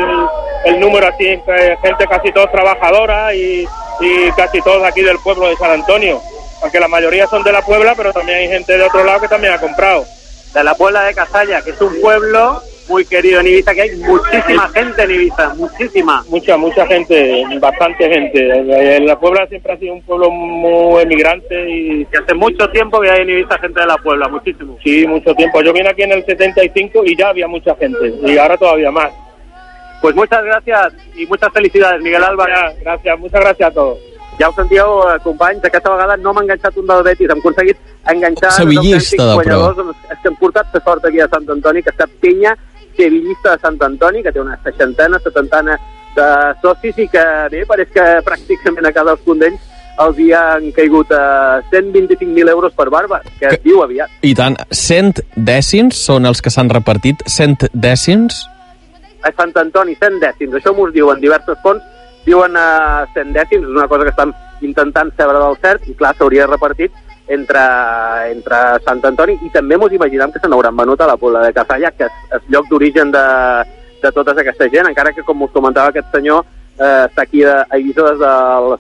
el número así, gente casi todos trabajadora y casi todos aquí del pueblo de San Antonio. Aunque la mayoría son de la Puebla, pero también hay gente de otro lado que también ha comprado. De la Puebla de Cazalla, que es un pueblo muy querido en Ibiza, que hay muchísima gente en Ibiza, muchísima. Mucha gente, bastante gente. En la Puebla siempre ha sido un pueblo muy emigrante y hace mucho tiempo que hay en Ibiza gente de la Puebla, muchísimo. Sí, mucho tiempo. Yo vine aquí en el 75 y ya había mucha gente, y ahora todavía más. Pues muchas gracias y muchas felicidades, Miguel Álvarez. Gracias, muchas gracias a todos. Ja ho sentíeu, companys, aquesta vegada no m'ha enganxat un del Betis, hem aconseguit enganxar sevillista de pro. És que hem portat la sort aquí a Sant Antoni, que està penya sevillista de Sant Antoni, que té una 60-70 de socis i que bé, pareix que pràcticament a cadascun d'ells els hi han caigut 125.000 euros per barba, que es diu aviat. I tant, 100 dècims són els que s'han repartit, 100 dècims? A Sant Antoni, 100 dècims, això m'ho diuen diverses fonts, diuen 100 dècims, és una cosa que estan intentant saber del cert, i clar, s'hauria repartit entre Sant Antoni, i també mos imaginem que se n'hauran venut a la Puebla de Cazalla, que és lloc d'origen de tota aquesta gent, encara que, com us comentava aquest senyor, està aquí a Eivissa des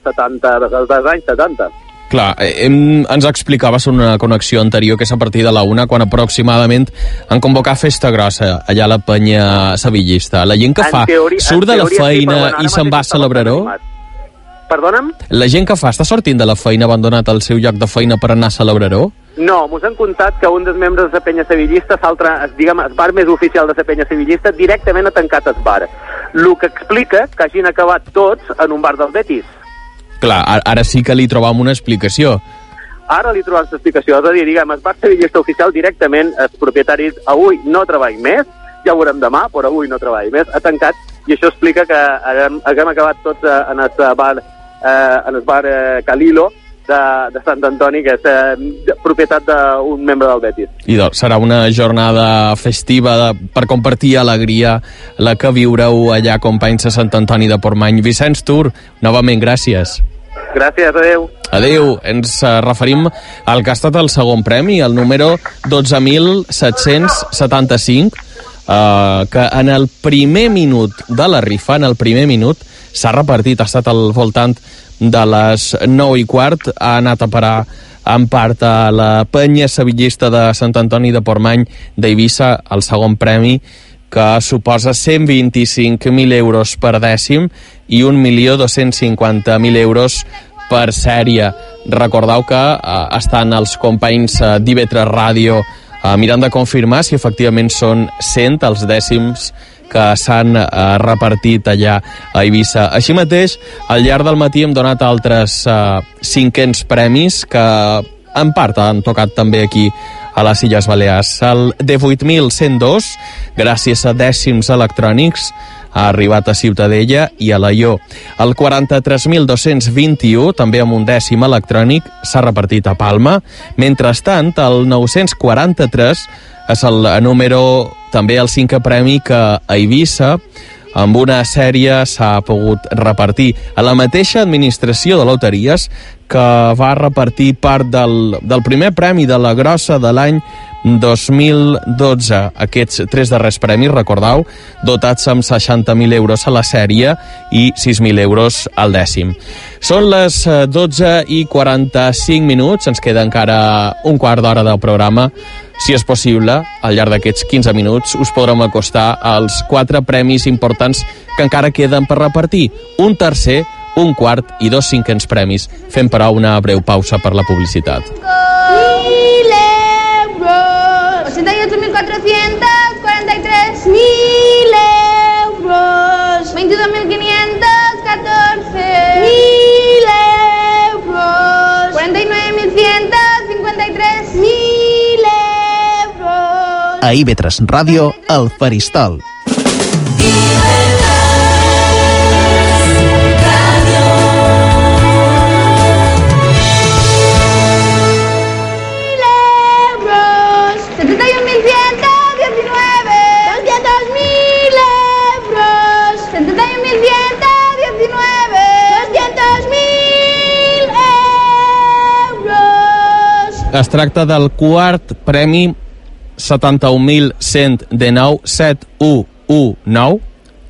dels anys 70. Clar, ens explicaves una connexió anterior que és a partir de la 1, quan aproximadament han convocat festa grossa allà a la penya sevillista. La gent que surt de la feina i se'n va a celebrar-ho? Perdona'm? La gent que està sortint de la feina, ha abandonat el seu lloc de feina per anar a celebrar-ho? No, mos han contat que un dels membres de la penya sevillista, el bar més oficial de la penya sevillista, directament ha tancat el bar. El que explica que hagin acabat tots en un bar del Betis. Clar, ara sí que li trobam una explicació. Ara li trobam l'explicació, és a dir, diguem, el bar sevillista oficial directament, el propietari avui no treball més, ja ho veurem demà, però avui no treball més, ha tancat, i això explica que haguem acabat tots en el bar Calilo, de Sant Antoni, que és propietat d'un membre del Betis. I doncs serà una jornada festiva per compartir alegria la que viureu allà, companys de Sant Antoni de Portmany. Vicenç Tur, novament gràcies. Gràcies, adeu. Adeu. Ens referim al que ha estat el segon premi, el número 12.775, que en el primer minut de la rifa, s'ha repartit, ha estat al voltant de les 9:15, ha anat a parar en part a la penya sevillista de Sant Antoni de Portmany d'Eivissa, el segon premi, que suposa 125.000 euros per dècim i 1.250.000 euros per sèrie. Recordeu que estan els companys d'IV3 Ràdio mirant de confirmar si efectivament són 100 els dècims que s'han repartit allà a Eivissa. Així mateix, al llarg del matí hem donat altres cinquens premis que en part han tocat també aquí a les Illes Balears. El 18.102, gràcies a dècims electrònics, ha arribat a Ciutadella i a Alaior. El 43.221, també amb un dècim electrònic, s'ha repartit a Palma. Mentrestant, el 943 és el número, també el 5è premi, que a Eivissa amb una sèrie s'ha pogut repartir. A la mateixa administració de loteries que va repartir part del primer premi de la grossa de l'any 2012. Aquests 3 darrers premis, recordeu, dotats amb 60.000 euros a la sèrie i 6.000 euros al dècim. Són les 12:45, ens queda encara un quart d'hora del programa. Si és possible, al llarg d'aquests 15 minuts us podrem acostar als 4 premis importants que encara queden per repartir. Un tercer, un quart i 2 cinquens premis. Fem però una breu pausa per la publicitat. 88.443.000 euros, 22.514.000 euros, 49.153.000 euros. A IV3 Ràdio, El Faristol. Es tracta del quart premi 71.119, 7119,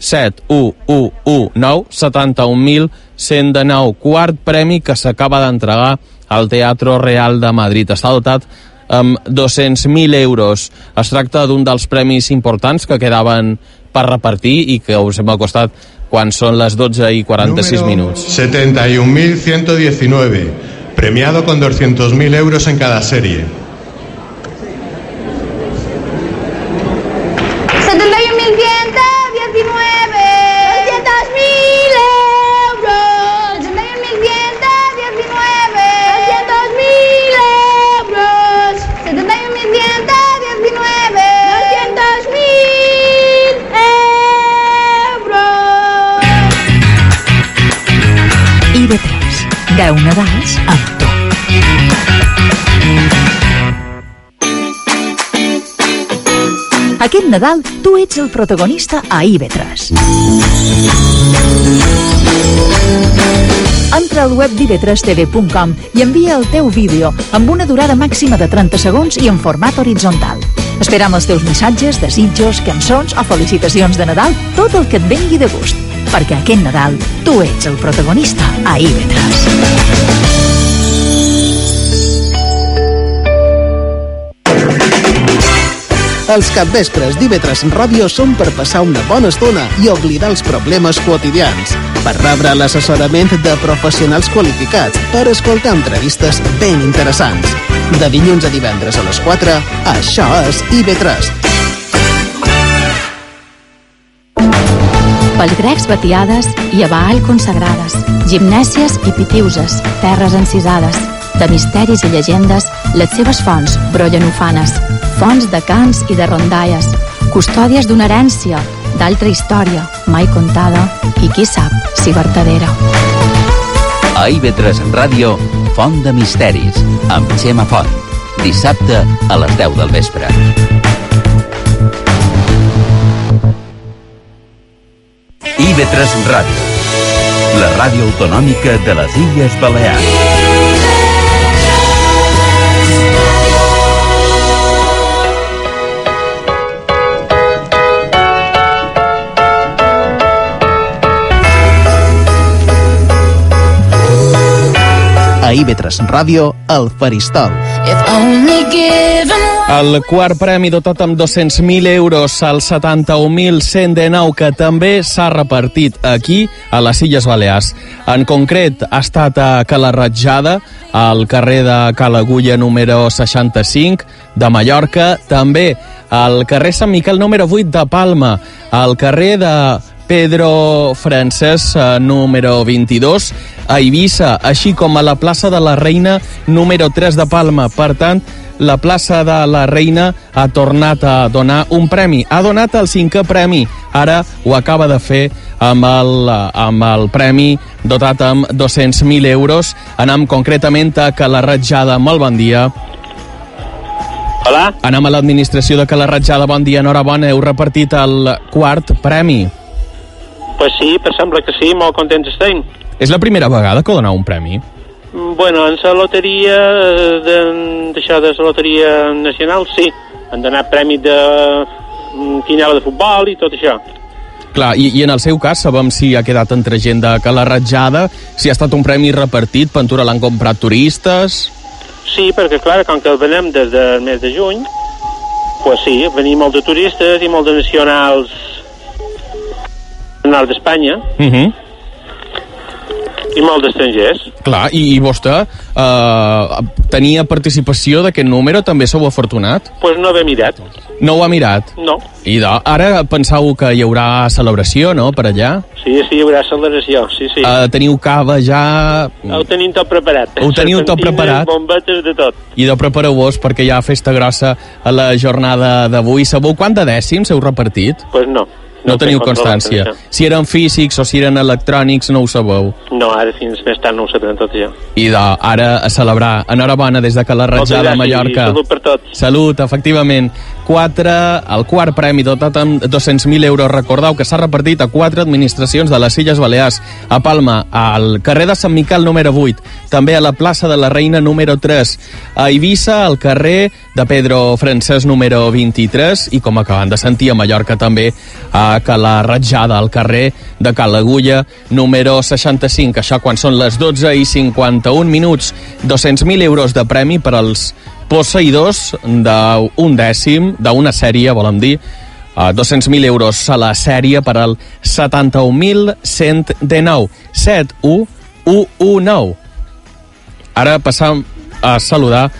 7119, quart premi que s'acaba d'entregar al Teatro Real de Madrid. Està dotat amb 200.000 euros. Es tracta d'un dels premis importants que quedaven per repartir i que us hem acostat quan són les 12:46 minuts. 71.119, premiado con 200.000 euros en cada serie. 10 Nadals amb tu. Aquest Nadal tu ets el protagonista a IV3. Entra al web d'IV3TV.com i envia el teu vídeo amb una durada màxima de 30 segons i en format horitzontal. Esperam els teus missatges, desitjos, cançons o felicitacions de Nadal, tot el que et vengui de gust. Perquè aquest Nadal tu ets el protagonista a IV3. Els capvespres d'IV3 Ràdio són per passar una bona estona i oblidar els problemes quotidians, per rebre l'assessorament de professionals qualificats, per escoltar entrevistes ben interessants. De dilluns a divendres a les 4, això és IV3. Pels grecs batiades i a Baal consagrades, gimnèsies i pitiuses, terres encisades, de misteris i llegendes, les seves fonts brollen ufanes, fonts de cants i de rondalles, custòdies d'una herència, d'altra història, mai contada, i qui sap si vertadera. A IV3 Ràdio, Font de Misteris, amb Xema Font. Dissabte a les 10 del vespre. IB3 Ràdio, la ràdio autonòmica de les Illes Balears. A IB3 Ràdio, El Faristol. El quart premi dotat amb 200.000 euros al 71.119 que també s'ha repartit aquí a les Illes Balears. En concret ha estat a Cala Ratjada, al carrer de Cala Agulla número 65 de Mallorca, també al carrer Sant Miquel número 8 de Palma, al carrer de Pedro Francesc número 22 a Eivissa, així com a la plaça de la Reina número 3 de Palma. Per tant, la plaça de la Reina ha tornat a donar un premi. Ha donat el 5è premi. Ara ho acaba de fer amb el premi dotat amb 200.000 euros. Anem concretament a Cala Ratjada. Molt bon dia. Hola. Anem a l'administració de Cala Ratjada. Bon dia, enhorabona. Heu repartit el quart premi. Pues sí, per sembla que sí, molt contents estem. És la primera vegada que doneu un premi? Bueno, en la loteria, d'això de la loteria nacional, sí. Han donat premi de quinela de futbol i tot això. Clar, i en el seu cas sabem si ha quedat entre gent de Cala Ratjada, si ha estat un premi repartit, Ventura l'han comprat turistes... Sí, perquè clar, com que el venem des del mes de juny, pues sí, venim molt de turistes i molt de nacionals del nord d'Espanya, i molt d'estrangers. Clar, i vostè tenia participació d'aquest número? També sou afortunat? Pues no ho he mirat. No ho ha mirat? No. I ara penseu que hi haurà celebració, no?, per allà? Sí, hi haurà celebració, sí. Teniu cava ja... Ho tenim tot preparat. Ho teniu tot preparat? Bombetes de tot. I de prepareu-vos perquè hi ha festa grossa a la jornada d'avui. Sabeu quant de dècims heu repartit? Pues no. No teniu constància. Si eren físics o si eren electrònics no ho sabeu. No, ara fins més tard no ho sabrem tot ja. I ara a celebrar. Enhorabona des de Cala Ratjada, Mallorca. Salut per tots. Salut, efectivament. El quart premi dotat amb 200.000 euros. Recordeu que s'ha repartit a 4 administracions de les Illes Balears. A Palma, al carrer de Sant Miquel número 8, també a la plaça de la Reina número 3, a Eivissa al carrer de Pedro Francesc número 23 i, com acaben de sentir, a Mallorca també a Cala Ratjada, al carrer de Cala Agulla número 65. Això quan són les 12:51 minuts. 200.000 euros de premi per als posseïdors d'un dècim, d'una sèrie, volem dir, 200.000 euros a la sèrie per al 71.119. 71119. Ara passam a saludar,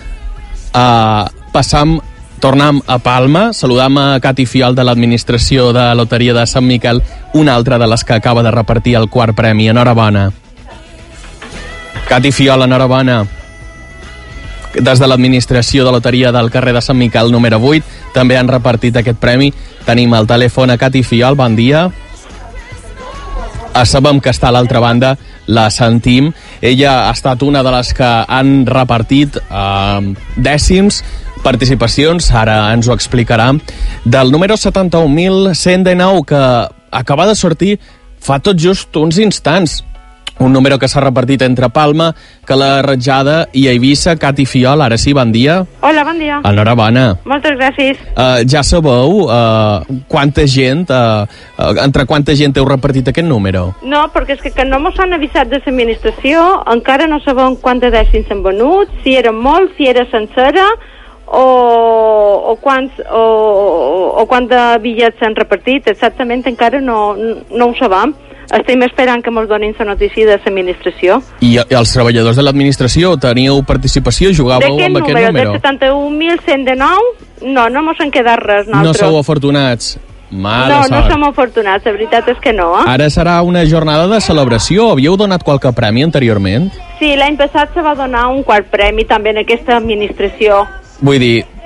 tornem a Palma, saludam a Cati Fiol de l'administració de Loteria de Sant Miquel, una altra de les que acaba de repartir el quart premi. Enhorabona. Cati Fiol, enhorabona. Des de l'administració de Loteria del carrer de Sant Miquel número 8 també han repartit aquest premi. Tenim al telèfon a Cati Fiol, bon dia. Sabem que està a l'altra banda, la sentim. Ella ha estat una de les que han repartit dècims, participacions, ara ens ho explicarà, del número 71.119 que acaba de sortir fa tot just uns instants. Un número que s'ha repartit entre Palma, Cala Ratjada i Eivissa. Cati Fiol, ara sí, bon dia. Hola, bon dia. Enhorabona. Moltes gràcies. Ja sabeu quanta gent, entre quanta gent heu repartit aquest número? No, perquè és que no mos han avisat de l'administració, encara no sabem quants dècims s'han venut, si eren molts, si era sencera, o quants bitllets s'han repartit. Exactament encara no ho sabem. Estem esperant que ens donin la notícia de l'administració. I els treballadors de l'administració teníeu participació? Jugàveu amb aquest número? De 71.119? No ens han quedat res. No sou afortunats? Mala sort. No som afortunats, la veritat és que no. Ara serà una jornada de celebració. Havíeu donat qualque premi anteriorment? Sí, l'any passat se va donar un quart premi també en aquesta administració. Vull dir,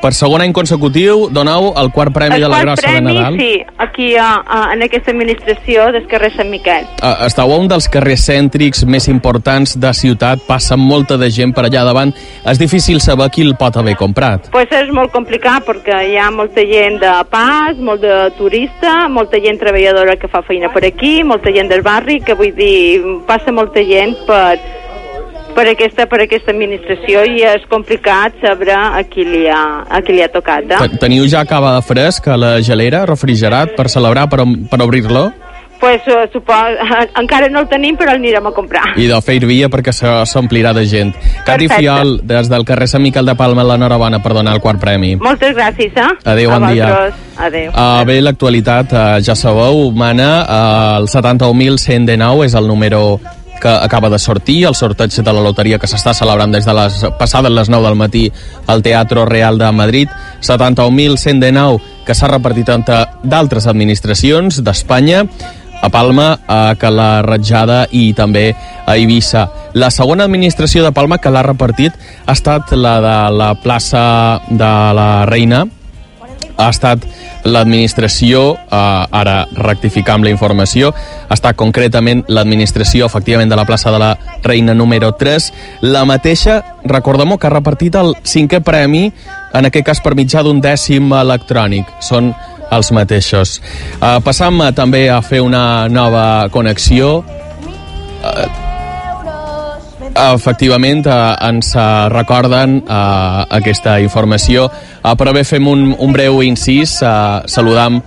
Per segon any consecutiu doneu el quart premi de la Grossa de Nadal. El quart premi, sí, aquí en aquesta administració del carrer Sant Miquel. Esteu a un dels carrers cèntrics més importants de ciutat, passa molta de gent per allà davant. És difícil saber qui el pot haver comprat. Pues és molt complicat perquè hi ha molta gent de pas, molt de turista, molta gent treballadora que fa feina per aquí, molta gent del barri, que vull dir, passa molta gent per aquesta administració i és complicat saber a qui li ha tocat. Teniu ja cava fresc a la gelera, refrigerat, per celebrar, per obrir-lo? Pues encara no el tenim, però el anirem a comprar. I de fer via perquè s'omplirà de gent. Cati Fiol, des del carrer Sant Miquel de Palma, l'enhorabona per donar el quart premi. Moltes gràcies, Adéu, bon dia. Adéu. Bé, l'actualitat, ja sabeu, mana, el 71.119 és el número que acaba de sortir, el sorteig de la loteria que s'està celebrant des de passades les 9 del matí al Teatro Real de Madrid. 71.119 que s'ha repartit entre d'altres administracions d'Espanya, a Palma, a Cala Ratjada i també a Eivissa. La segona administració de Palma que l'ha repartit ha estat la de la plaça de la Reina, ha estat l'administració, ara rectificar amb la informació, ha estat concretament l'administració, efectivament, de la plaça de la Reina número 3, la mateixa, recordem-ho, que ha repartit el 5è premi, en aquest cas per mitjà d'un 10º electrònic. Són els mateixos. Passam també a fer una nova connexió. Efectivament, ens recorden aquesta informació, però bé, fem un breu incís, saludam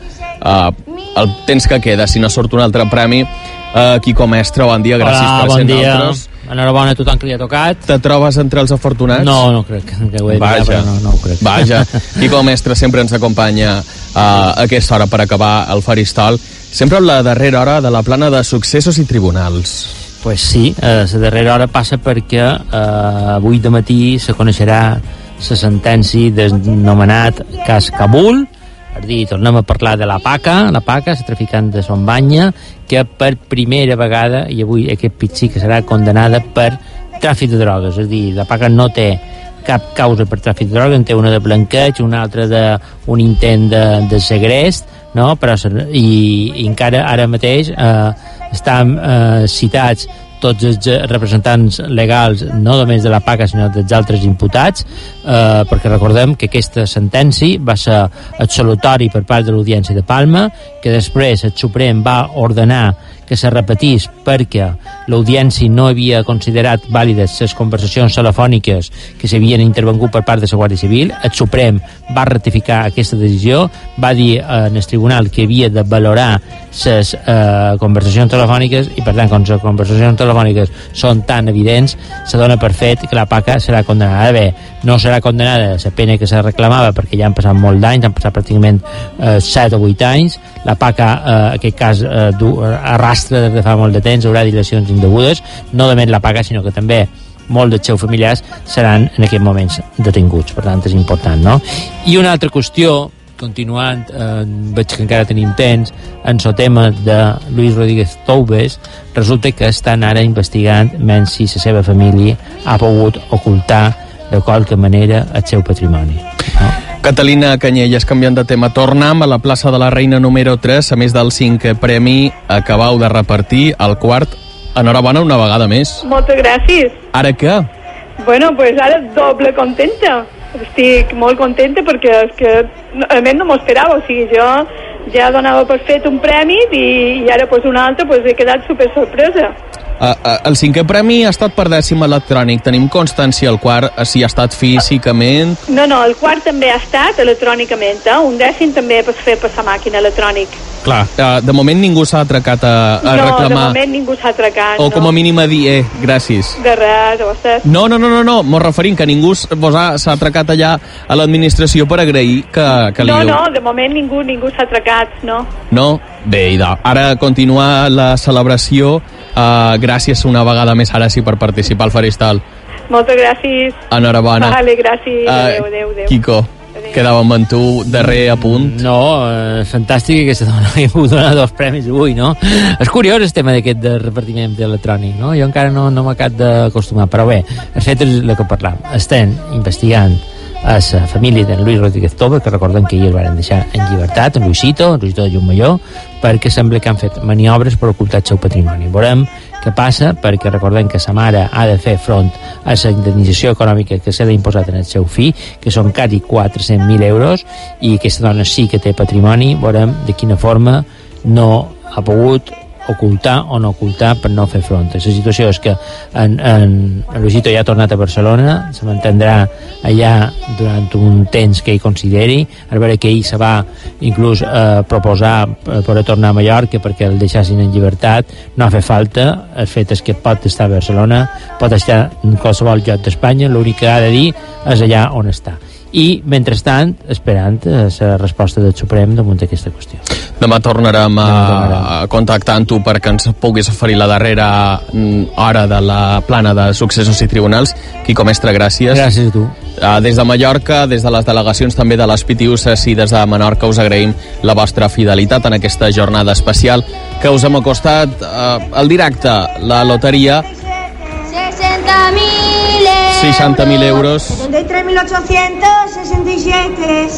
el temps que queda, si no surt un altre premi. Quico Mestre, bon dia, gràcies per ser nosaltres. Enhorabona a tothom que li ha tocat. Te trobes entre els afortunats? No crec que ho he dit, però no ho crec. Vaja, Quico Mestre sempre ens acompanya a aquesta hora per acabar el faristol, sempre a la darrera hora de la plana de successos i tribunals. Pues sí, la darrera hora passa perquè avui de matí se coneixerà la sentència del nomenat cas Kabul. És a dir, tornem a parlar de la PACA, la traficant de Son Banya, que per primera vegada, i avui aquest pitxí que serà condenada per tràfic de drogues. És a dir, la PACA no té cap causa per tràfic de drogues, en té una de blanqueig, una altra d'un intent de segrest, no? Però, i encara ara mateix estan citats tots els representants legals, no només de la PACA sinó dels altres imputats, perquè recordem que aquesta sentència va ser absolutori per part de l'Audiència de Palma, que després el Suprem va ordenar que se repetís perquè l'Audiència no havia considerat vàlides les conversacions telefòniques que s'havien intervengut per part de la Guàrdia Civil. El Suprem va ratificar aquesta decisió, va dir en el tribunal que havia de valorar les conversacions telefòniques i, per tant, quan les conversacions telefòniques són tan evidents, se dona per fet que la PACA serà condenada. Bé, no serà condenada la pena que se reclamava perquè ja han passat molt d'anys, han passat pràcticament 7 o 8 anys. La PACA, en aquest cas, arrastra des de fa molt de temps, haurà dilacions indegudes, no només la PACA, sinó que també molts dels seus familiars seran en aquests moments detinguts. Per tant, és important, no? I una altra qüestió, continuant, veig que encara tenim temps, en el tema de Luis Rodríguez Toubes, resulta que estan ara investigant si la seva família ha pogut ocultar de qualque manera el seu patrimoni. No? Catalina Canyelles, canviant de tema, tornem a la plaça de la Reina número 3, a més del 5è premi, acabau de repartir el quart. Enhorabona una vegada més. Moltes gràcies. Ara què? Bueno, pues ara doble contenta. Estic molt contenta perquè és que a més no m'ho esperava, o sigui, jo ja donava per fet un premi i ara pues un altre pues he quedat super sorpresa. El 5è premi ha estat per 10º electrònic. Tenim constància el quart, si ha estat físicament? No, el quart també ha estat electrònicament, un 10º també es fer per la màquina electrònic. Clar, de moment ningú s'ha atracat a reclamar. No, de moment ningú s'ha atracat. O com a mínim a dir, gràcies. De res, a vostès. No, mos referim que ningú s'ha atracat allà a l'administració per agrair que li... No, de moment ningú s'ha atracat, no. No? Bé, ara continua la celebració. Gràcies una vegada més, ara sí, per participar al faristol. Moltes gràcies. Enhorabona. Vale, gràcies. Adéu. Quico, quedàvem amb tu darrer a punt. No, fantàstic que aquesta dona hagi pogut donar 2 premis avui, no? És curiós el tema d'aquest de repartiment electrònic, no? Jo encara no m'acabo d'acostumar, però bé, el fet és el que parlam. Estem investigant a la família d'en Luis Rodríguez Toba, que recordem que ahir el van deixar en llibertat, en Luisito de Llumalló, perquè sembla que han fet maniobres per ocultar el seu patrimoni. Veurem què passa, perquè recordem que sa mare ha de fer front a la indemnització econòmica que s'ha imposat en el seu fill, que són quasi 400.000 euros, i aquesta dona sí que té patrimoni. Veurem de quina forma no ha pogut ocultar o no ocultar per no fer front. La situació és que en Luisito ja ha tornat a Barcelona, se mantindrà allà durant un temps que ell consideri, a veure que ell se va inclús proposar per tornar a Mallorca perquè el deixassin en llibertat. No ha fet falta, el fet és que pot estar a Barcelona, pot estar en qualsevol lloc d'Espanya, l'únic que ha de dir és allà on està. I, mentrestant, esperant la resposta del Suprem damunt d'aquesta qüestió. Demà tornarem a contactar amb tu perquè ens puguis oferir la darrera hora de la plana de successos i tribunals. Quico Mestre, gràcies. Gràcies a tu. Des de Mallorca, des de les delegacions també de les Pitiuses i des de Menorca us agraïm la vostra fidelitat en aquesta jornada especial que us hem acostat al directe. La loteria 60.000 euros. 73.867.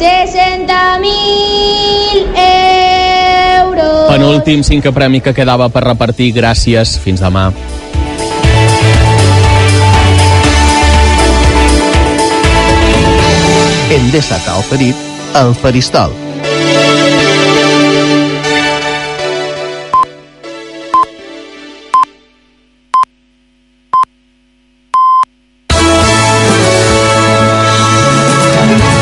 60.000 euros. Penúltim, cinquè premi que quedava per repartir. Gràcies, fins demà. Endesa t'ha oferit el Faristol.